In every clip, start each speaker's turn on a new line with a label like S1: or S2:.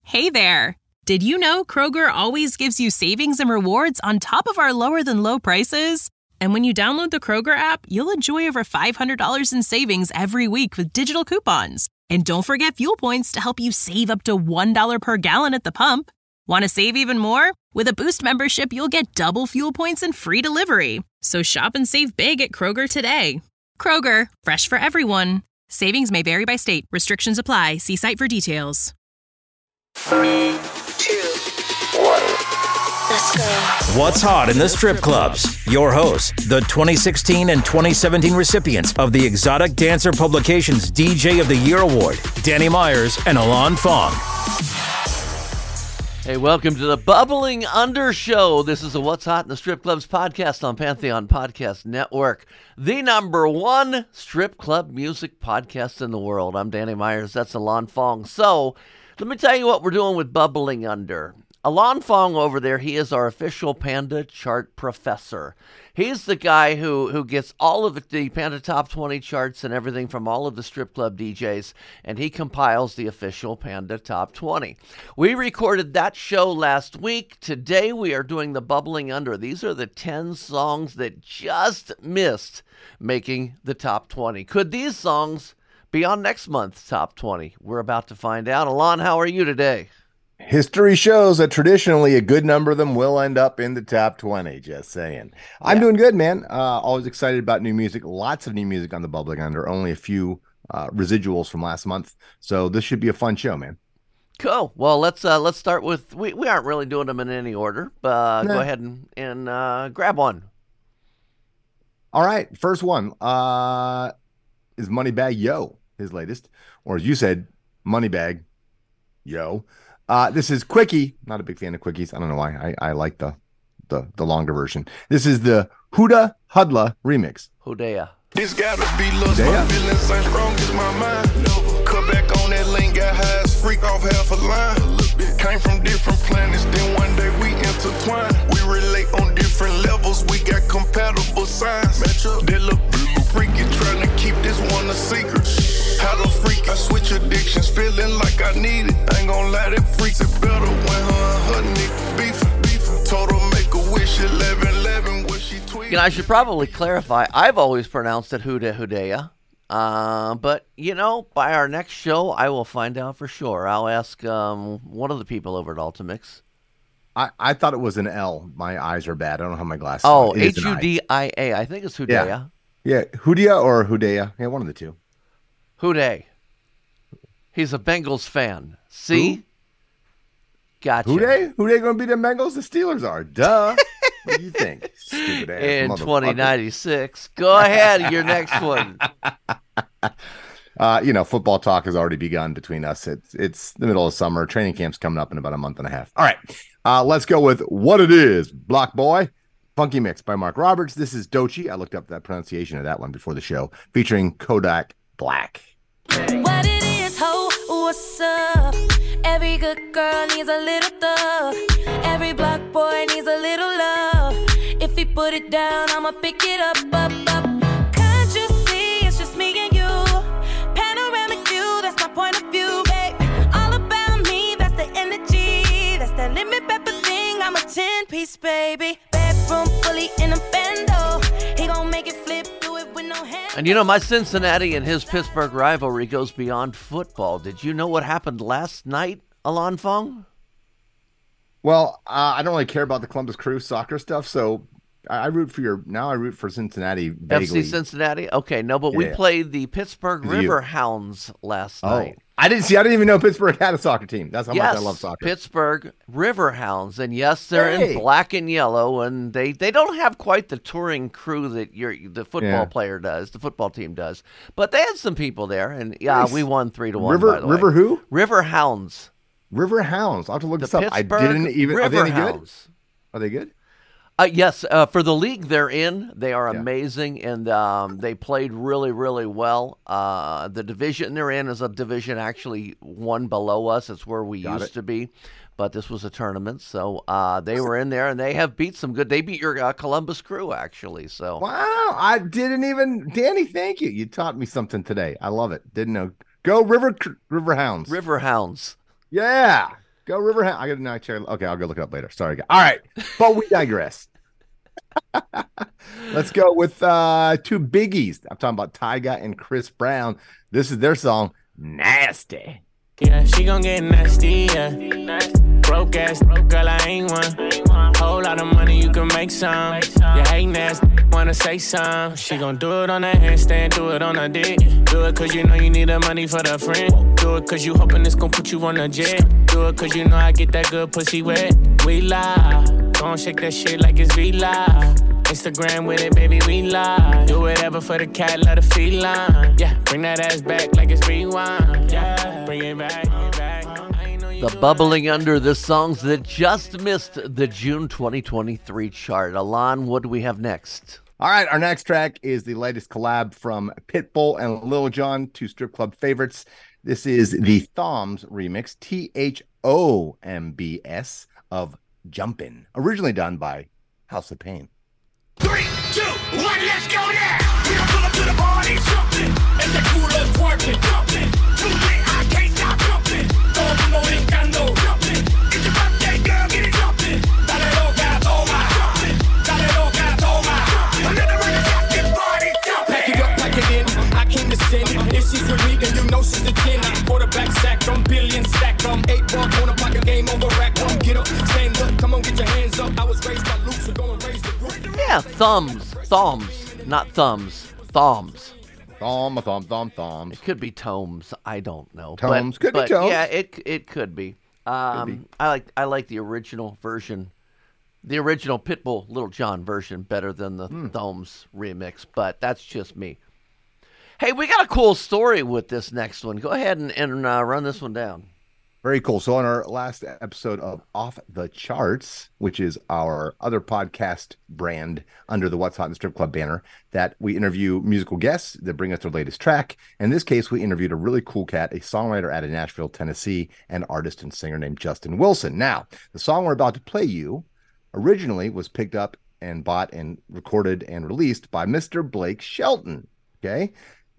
S1: Hey there! Did you know Kroger always gives you savings and rewards on top of our lower-than-low prices? And when you download the Kroger app, you'll enjoy over $500 in savings every week with digital coupons. And don't forget fuel points to help you save up to $1 per gallon at the pump. Want to save even more? With a Boost membership, you'll get double fuel points and free delivery. So shop and save big at Kroger today. Kroger, fresh for everyone. Savings may vary by state. Restrictions apply. See site for details.
S2: 3, 2, 1, let's go.
S3: What's hot in the strip clubs? Your hosts, the 2016 and 2017 recipients of the Exotic Dancer Publications DJ of the Year Award, Danny Myers and Alon Fong.
S4: Hey, welcome to the Bubbling Under Show. This is a What's Hot in the Strip Clubs podcast on Pantheon Podcast Network, the #1 strip club music podcast in the world. I'm Danny Myers. That's Alon Fong. So, let me tell you what we're doing with Bubbling Under. Alon Fong over there, he is our official Panda chart professor. He's the guy who gets all of the Panda Top 20 charts and everything from all of the strip club DJs, and he compiles the official Panda Top 20. We recorded that show last week. Today we are doing the Bubbling Under. These are the 10 songs that just missed making the Top 20. Could these songs be on next month's Top 20? We're about to find out. Alon, how are you today?
S5: History shows that traditionally a good number of them will end up in the top 20, just saying. I'm doing good, man. Always excited about new music. Lots of new music on the Bubbling Under. Only a few residuals from last month. So this should be a fun show, man.
S4: Cool. Well, let's start with, we aren't really doing them in any order, but go ahead and grab one.
S5: All right. First one is Moneybagg Yo, his latest. Or as you said, Moneybagg Yo. This is Quickie. Not a big fan of quickies. I don't know why. I like the longer version. This is the Huda Hudla remix.
S4: Hudea.
S6: This gotta be lust. My feelings ain't strong as my mind. Never cut back on that lane. Got high as freak off half a line. Came from different planets. Then one day we intertwine. We relate on different levels. We got compatible signs. Match up. That little freaky trying to keep this one a secret. How the freak I switch addictions, feeling like I need it. Ain't gon' lie, that freaks it better when her nigga beefin'. Told her make a wish, 11-11, what she tweet.
S4: You know, I should probably clarify. I've always pronounced it Hudea. But, you know, by our next show, I will find out for sure. I'll ask one of the people over at Ultimix.
S5: I thought it was an L. My eyes are bad. I don't have my glasses.
S4: Oh, Hudia. I think it's Hudea.
S5: Yeah, Hudia or Hudea. Yeah, one of the two.
S4: Houday. He's a Bengals fan. See?
S5: Who?
S4: Gotcha.
S5: Houday? Houday going to be the Bengals? The Steelers are. Duh. What do you think? Stupid ass
S4: In
S5: motherfucker.
S4: 2096. Go ahead, your next one.
S5: Football talk has already begun between us. It's the middle of summer. Training camp's coming up in about a month and a half. All right. Let's go with What It Is, Block Boy. Funky Mix by Mark Roberts. This is Doechii. I looked up that pronunciation of that one before the show. Featuring Kodak Black.
S7: What it is, ho, what's up? Every good girl needs a little thug. Every block boy needs a little love. If he put it down, I'ma pick it up. Can't you see it's just me and you? Panoramic view, that's my point of view, babe. All about me, that's the energy. That's that limit pepper thing, I'm a 10-piece, baby. Bedroom fully in a bando. He gon' make it flip.
S4: And you know, my Cincinnati and his Pittsburgh rivalry goes beyond football. Did you know what happened last night, Alon Fong?
S5: Well, I don't really care about the Columbus Crew soccer stuff, so I root for Cincinnati vaguely.
S4: FC Cincinnati? Okay, no, but we played the Pittsburgh Riverhounds last night.
S5: I didn't even know Pittsburgh had a soccer team. That's how much I love soccer.
S4: Pittsburgh Riverhounds, and yes, they're in black and yellow, and they don't have quite the touring crew that the football player does, the football team does, but they had some people there, and we won 3-1. By the way.
S5: River who?
S4: Riverhounds.
S5: Riverhounds. I'll have to look this up. I
S4: didn't
S5: even. Are they any good? Are they good?
S4: Yes, for the league they're in, they are amazing, and they played really, really well. The division they're in is a division actually one below us. It's where we used to be, but this was a tournament, so they were in there, and they have beat some good. They beat your Columbus Crew, actually. So
S5: wow, I didn't even. Danny, thank you. You taught me something today. I love it. Didn't know. Go Riverhounds.
S4: Riverhounds.
S5: Yeah. Go Riverhound. I got to check. Okay, I'll go look it up later. Sorry, guys. All right, but we digress. Let's go with two biggies. I'm talking about Tyga and Chris Brown. This is their song, Nasty.
S8: Yeah, she gon' get nasty, yeah. Broke ass, girl, I ain't one. Whole lot of money, you can make some. You hate nasty, wanna say some. She gon' do it on her handstand, do it on her dick. Do it cause you know you need the money for the friend. Do it cause you hoping it's gon' put you on a jet. Do it cause you know I get that good pussy wet. We lie, gon' shake that shit like it's V-Live. Instagram with it, baby, we lie. Do whatever for the cat, let her feline. Yeah, bring that ass back like it's rewind. Yeah, bring it back, bring it back.
S4: The bubbling under the songs that just missed the June 2023 chart. Alon, what do we have next?
S5: All right, our next track is the latest collab from Pitbull and Lil Jon, two strip club favorites. This is the Thoms remix, THOMBS, of Jumpin', originally done by House of Pain.
S6: 3, 2, 1, let's go now. We don't pull up to the party, jumping. And that cool up twerking, jumping. Too lit, I can't stop jumping. Todo mundo brincando, jumping. It's your birthday, girl, get it jumping. Dale loca, toma, jumping. Dale loca, toma, jumping. Another one is jumping, party, jumping.
S8: Pack it up, pack it in. I came to sin. If she's with me, then you know she's a 10. Quarterback sack, I'm billion stack. I'm 8 ball, corner pocket game over rack. Come get up, stand up, come on, get your hands up. I was raised by Luke, so go and raise the roof.
S4: Yeah, thumbs, not thumbs, thoms.
S5: Thoms.
S4: It could be tomes. I don't know.
S5: Tomes. Could be tomes.
S4: Yeah, it could be. I like the original version, the original Pitbull Lil Jon version better than the Thoms remix. But that's just me. Hey, we got a cool story with this next one. Go ahead and run this one down.
S5: Very cool. So on our last episode of Off the Charts, which is our other podcast brand under the What's Hot in the Strip Club banner, that we interview musical guests that bring us their latest track. In this case, we interviewed a really cool cat, a songwriter out of Nashville, Tennessee, an artist and singer named Justin Wilson. Now, the song we're about to play you originally was picked up and bought and recorded and released by Mr. Blake Shelton. Okay.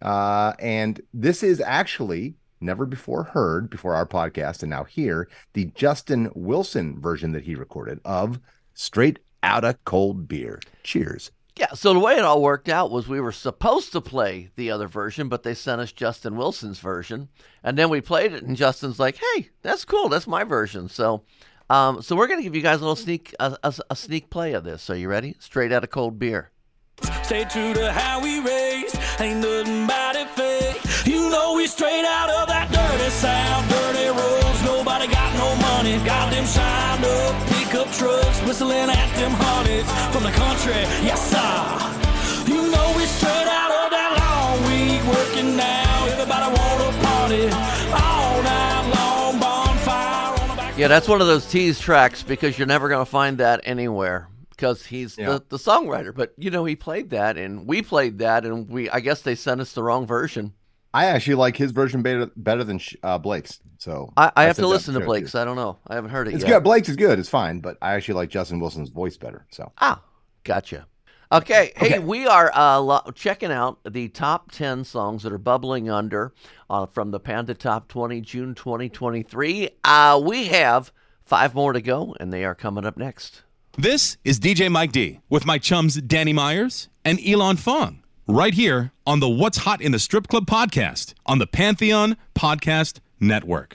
S5: And this is actually never before heard before our podcast, and now here, the Justin Wilson version that he recorded of Straight Outta Cold Beer. Cheers.
S4: Yeah, so the way it all worked out was we were supposed to play the other version, but they sent us Justin Wilson's version, and then we played it, and Justin's like, hey, that's cool, that's my version. So so we're going to give you guys a little sneak play of this. Are you ready? Straight Outta Cold Beer.
S8: Stay true to how we raised, ain't nothing about it fake. You know we straight out of that dirty south, dirty roads. Nobody got no money, got them shined up pickup trucks, whistling at them honeys from the country. Yes, sir. You know we straight out of that long week, working now. Everybody wanna party all night long, bonfire on the back.
S4: Yeah, that's one of those tease tracks because you're never going to find that anywhere. Because he's the songwriter, but he played that, and we played that, and I guess they sent us the wrong version.
S5: I actually like his version better than Blake's. So
S4: I have to listen to Blake's. I don't know. I haven't heard it yet.
S5: It's good. Blake's is good. It's fine, but I actually like Justin Wilson's voice better. So
S4: gotcha. Okay, hey, we are checking out the top 10 songs that are bubbling under from the Panda Top 20 June 2023. We have 5 more to go, and they are coming up next.
S9: This is DJ Mike D with my chums Danny Myers and Elon Fong right here on the What's Hot in the Strip Club podcast on the Pantheon Podcast Network.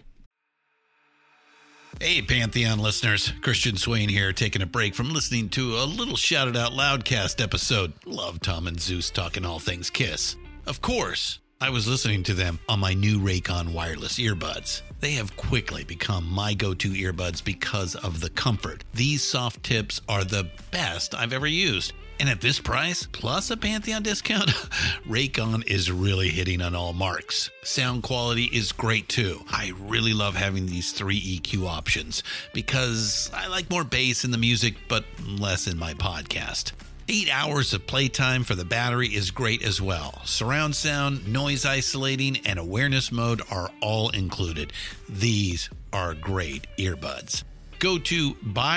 S10: Hey, Pantheon listeners. Christian Swain here, taking a break from listening to a little Shout It Out Loudcast episode. Love Tom and Zeus talking all things Kiss. Of course, I was listening to them on my new Raycon wireless earbuds. They have quickly become my go-to earbuds because of the comfort. These soft tips are the best I've ever used. And at this price, plus a Pantheon discount, Raycon is really hitting on all marks. Sound quality is great too. I really love having these 3 EQ options because I like more bass in the music, but less in my podcast. 8 hours of playtime for the battery is great as well. Surround sound, noise isolating, and awareness mode are all included. These are great earbuds. Go to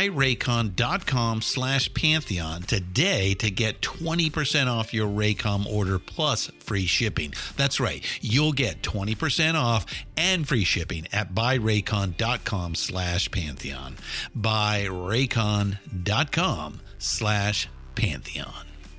S10: buyraycon.com/Pantheon today to get 20% off your Raycom order plus free shipping. That's right. You'll get 20% off and free shipping at buyraycon.com/Pantheon. buyraycon.com/Pantheon.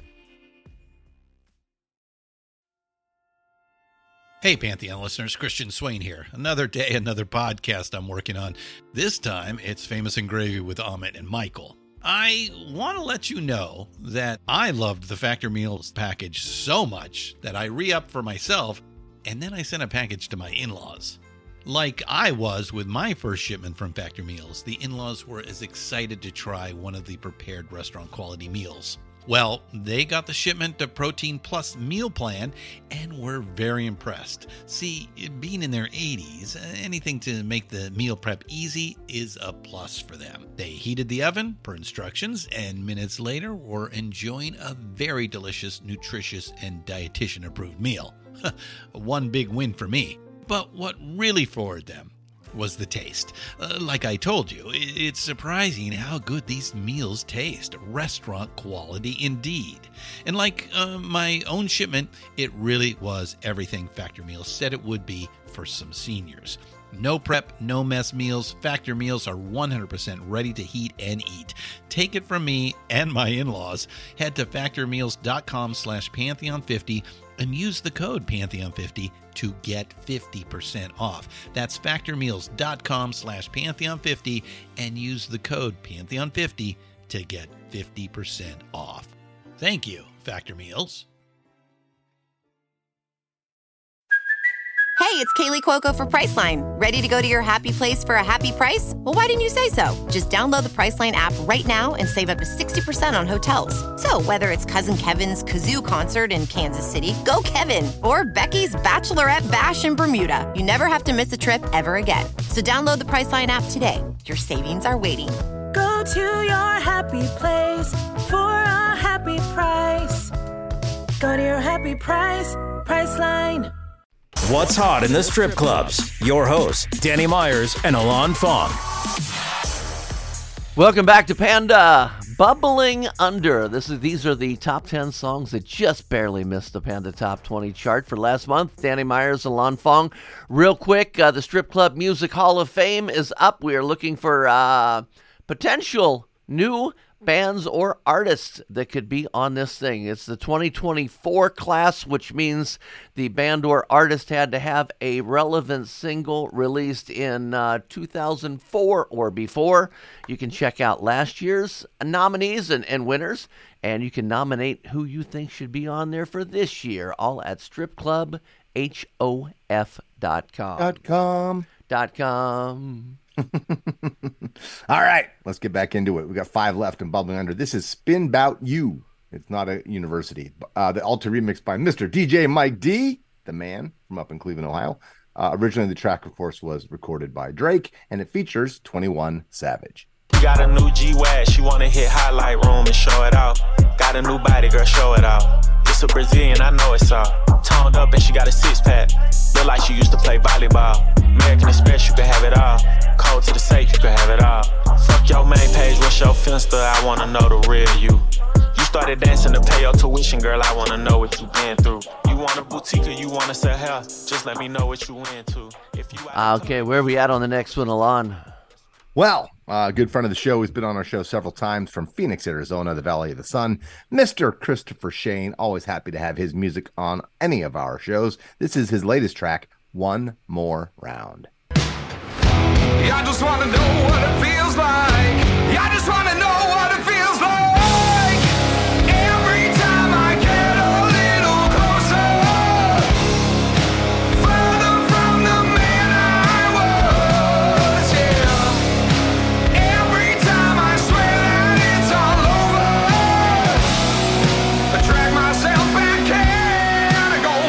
S10: Hey, Pantheon listeners, Christian Swain here. Another day, another podcast I'm working on. This time, it's Famous and Gravy with Amit and Michael. I want to let you know that I loved the Factor Meals package so much that I re-upped for myself, and then I sent a package to my in-laws. Like I was with my first shipment from Factor Meals, the in-laws were as excited to try one of the prepared restaurant quality meals. Well, they got the shipment of Protein Plus meal plan and were very impressed. See, being in their 80s, anything to make the meal prep easy is a plus for them. They heated the oven per instructions and minutes later were enjoying a very delicious, nutritious, and dietitian-approved meal. One big win for me. But what really floored them was the taste. Like I told you, it's surprising how good these meals taste. Restaurant quality indeed. And like my own shipment, it really was everything Factor Meals said it would be for some seniors. No prep, no mess meals. Factor Meals are 100% ready to heat and eat. Take it from me and my in-laws. Head to factormeals.com/Pantheon50 and use the code Pantheon50 to get 50% off. That's factormeals.com/Pantheon50 and use the code Pantheon50 to get 50% off. Thank you, Factor Meals.
S11: Hey, it's Kaylee Cuoco for Priceline. Ready to go to your happy place for a happy price? Well, why didn't you say so? Just download the Priceline app right now and save up to 60% on hotels. So whether it's Cousin Kevin's Kazoo Concert in Kansas City, go Kevin, or Becky's Bachelorette Bash in Bermuda, you never have to miss a trip ever again. So download the Priceline app today. Your savings are waiting.
S12: Go to your happy place for a happy price. Go to your happy price, Priceline.
S3: What's hot in the strip clubs? Your hosts, Danny Myers and Alon Fong.
S4: Welcome back to Panda. Bubbling Under. These are the top 10 songs that just barely missed the Panda Top 20 chart for last month. Danny Myers and Alon Fong. Real quick, the Strip Club Music Hall of Fame is up. We are looking for potential new bands or artists that could be on this thing. It's the 2024 class, which means the band or artist had to have a relevant single released in 2004 or before. You can check out last year's nominees and winners, and you can nominate who you think should be on there for this year, all at stripclubhof.com.
S5: All right, let's get back into it. We got 5 left and Bubbling Under. This is Spin 'Bout You. It's not a university. The Alter remix by Mr. DJ Mike D, the man from up in Cleveland, Ohio. Originally, the track, of course, was recorded by Drake, and it features 21 Savage.
S13: Got a new G-Wag, she wanna hit highlight room and show it out. Got a new body, girl, show it out. It's a Brazilian, I know it's all. Toned up and she got a 6-pack. Look like she used to play volleyball. American Express, you can have it all. Cold to the safe, you can have it all. Fuck your main page, what's your Finsta? I wanna know the real you. You started dancing to pay your tuition, girl, I wanna know what you been through. You want a boutique or you wanna sell hair? Just let me know what you into. If you
S4: okay, where are we at on the next one, Alon?
S5: Well, a good friend of the show who's been on our show several times from Phoenix, Arizona, the Valley of the Sun, Mr. Christopher Shane. Always happy to have his music on any of our shows. This is his latest track, One More Round.
S14: I just want to know what it feels like. I just want to know what it feels like. Every time I get a little closer, further from the man I was, yeah. Every time I swear that it's all over, I drag myself back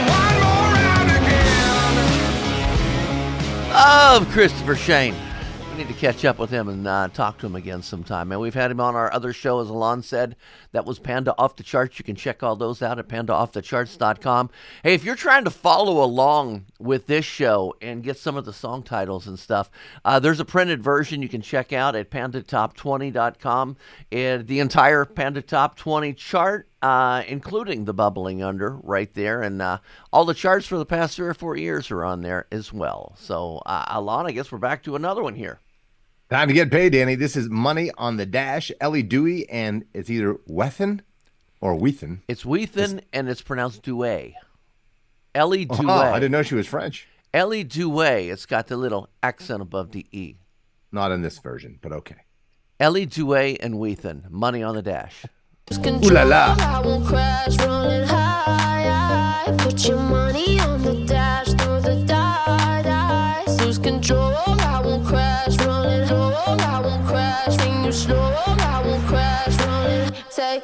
S14: in and go one more round again.
S4: Of Christopher Shane. We need to catch up with him and talk to him again sometime. And we've had him on our other show, as Alon said. That was Panda Off the Charts. You can check all those out at pandaoffthecharts.com. Hey, if you're trying to follow along with this show and get some of the song titles and stuff, there's a printed version you can check out at pandatop20.com. And the entire Panda Top 20 chart, including the Bubbling Under right there. And all the charts for the past 3 or 4 years are on there as well. So, Alon, I guess we're back to another one here.
S5: Time to get paid, Danny. This is Money on the Dash. Ellie Dewey, and it's either Wethan or Weethan.
S4: It's Weethan, and it's pronounced Douay. Ellie Douay.
S5: Oh, I didn't know she was French.
S4: Ellie Douay. It's got the little accent above the E.
S5: Not in this version, but okay.
S4: Ellie Douay and Weethan. Money on the Dash.
S5: Ooh la la.
S2: I won't crash, rolling high. Put your money on the dash, throw the dice. Lose control, I won't crash, rolling low. I won't crash, bring you slow. I won't crash, rolling.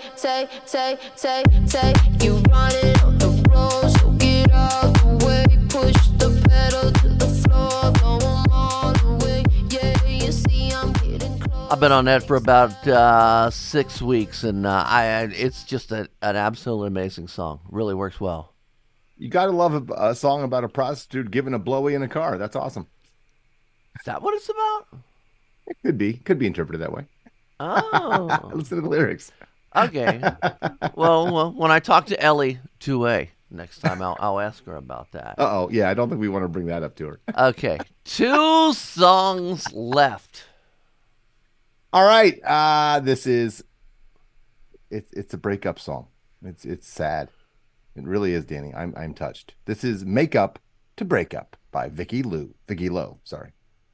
S2: Take. You running on the road, so get out the way. Push the pedal to the floor, go all the way. Yeah, you see I'm getting close.
S4: I've been on that for about 6 weeks, and it's just an absolutely amazing song. Really works well.
S5: You got to love a song about a prostitute giving a blowy in a car. That's awesome.
S4: Is that what it's about?
S5: It could be. Could be interpreted that way.
S4: Oh.
S5: Listen to the lyrics.
S4: Okay. Well, when I talk to Ellie Douay next time, I'll ask her about that.
S5: Uh-oh. Yeah, I don't think we want to bring that up to her.
S4: Okay. 2 songs left.
S5: All right. This is it's a breakup song. It's sad. It really is, Danny. I'm touched. This is Make Up to Break Up by Vicky Lowe. Sorry.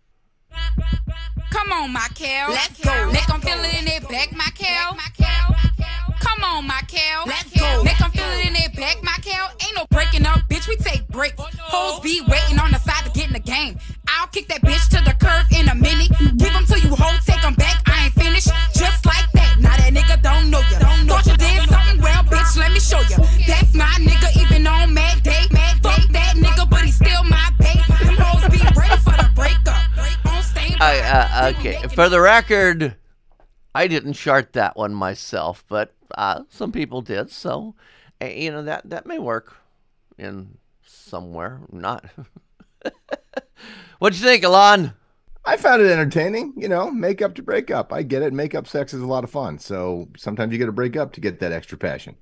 S15: Come on, Michael. Let's go. Make them feel it in their back, Michael. Come on, Michael. Let's go. Make them feel it in their back, Michael. Ain't no breaking up, bitch. We take breaks. Hoes be waiting on the side to get in the game. I'll kick that bitch to the curb in a minute. Give them to you, hoes. Take them back. I ain't finished. Just like that. Now that nigga don't know you. Thought you did something well, bitch. Let me show you. That's my nigga, even on mad day. Fuck that nigga, but he's still my babe. Them hoes be ready for the breakup.
S4: Okay, for the record, I didn't chart that one myself, but some people did, so that may work in somewhere. Not. What'd you think, Alon?
S5: I found it entertaining. Make up to break up. I get it. Make-up sex is a lot of fun. So sometimes you got to break up to get that extra passion.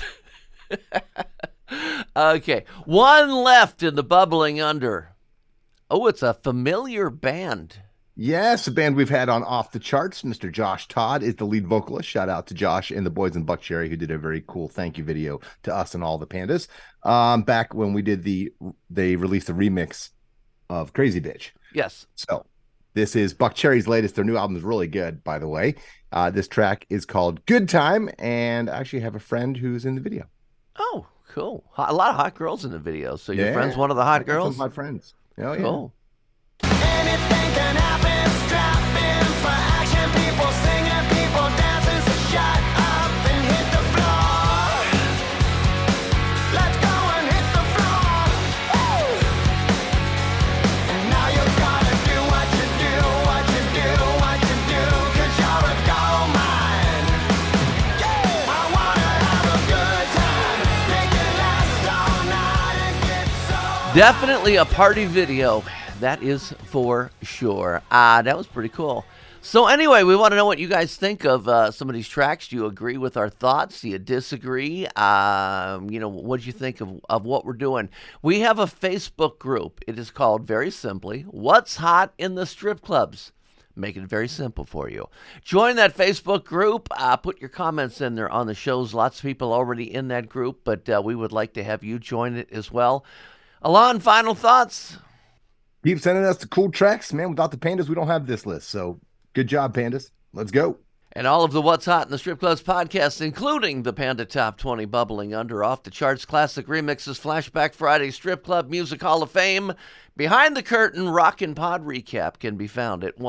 S4: Okay, one left in the Bubbling Under. Oh, it's a familiar band.
S5: Yes, a band we've had on Off the Charts. Mr. Josh Todd is the lead vocalist. Shout out to Josh and the boys in Buckcherry, who did a very cool thank you video to us and all the pandas. Back when we did they released a remix of Crazy Bitch.
S4: Yes.
S5: So this is Buckcherry's latest. Their new album is really good, by the way. This track is called Good Time, and I actually have a friend who's in the video.
S4: Oh, cool. A lot of hot girls in the video. So your friend's one of the hot girls?
S5: Some of my friends. Oh, yeah.
S4: Cool.
S14: Anything can happen, strap in for action. People singing, people dancing, so shut up and hit the floor. Let's go and hit the floor. Woo! And now you gotta do what you do, what you do, what you do, 'cause you're a gold mine. Yeah! I wanna have a good time, make it last all night and get so.
S4: Definitely a party video. That is for sure. That was pretty cool. So anyway, we want to know what you guys think of some of these tracks. Do you agree with our thoughts? Do you disagree? What do you think of what we're doing? We have a Facebook group. It is called, very simply, What's Hot in the Strip Clubs. Making it very simple for you. Join that Facebook group. Put your comments in there on the shows. Lots of people already in that group, but we would like to have you join it as well. Alon, final thoughts?
S5: Keep sending us the cool tracks, man. Without the pandas, we don't have this list. So good job, pandas. Let's go.
S4: And all of the What's Hot in the Strip Clubs podcasts, including the Panda Top 20 Bubbling Under, Off the Charts, Classic Remixes, Flashback Friday, Strip Club Music Hall of Fame, Behind the Curtain, Rockin' Pod Recap can be found at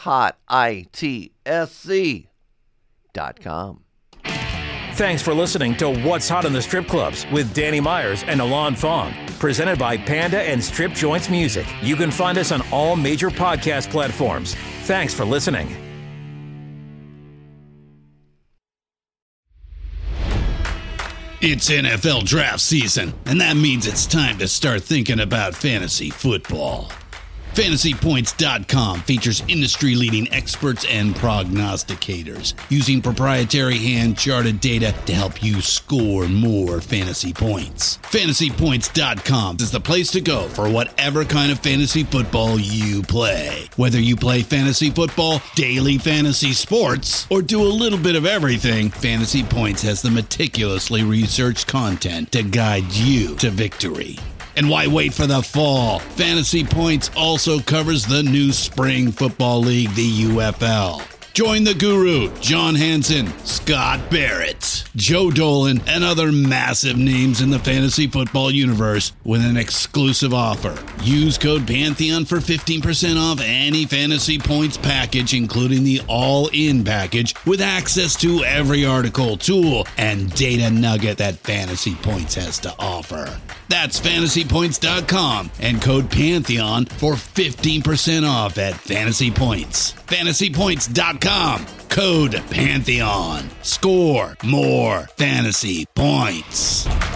S4: whatshotitsc.com.
S3: Thanks for listening to What's Hot in the Strip Clubs with Danny Myers and Alon Fong. Presented by Panda and Strip Joints Music. You can find us on all major podcast platforms. Thanks for listening.
S10: It's NFL draft season, and that means it's time to start thinking about fantasy football. FantasyPoints.com features industry-leading experts and prognosticators using proprietary hand-charted data to help you score more fantasy points. FantasyPoints.com is the place to go for whatever kind of fantasy football you play. Whether you play fantasy football, daily fantasy sports, or do a little bit of everything, Fantasy Points has the meticulously researched content to guide you to victory. And why wait for the fall? Fantasy Points also covers the new spring football league, the UFL. Join the guru, John Hansen, Scott Barrett, Joe Dolan, and other massive names in the fantasy football universe with an exclusive offer. Use code Pantheon for 15% off any Fantasy Points package, including the all-in package, with access to every article, tool, and data nugget that Fantasy Points has to offer. That's FantasyPoints.com and code Pantheon for 15% off at Fantasy Points. FantasyPoints.com, code Pantheon. Score more fantasy points.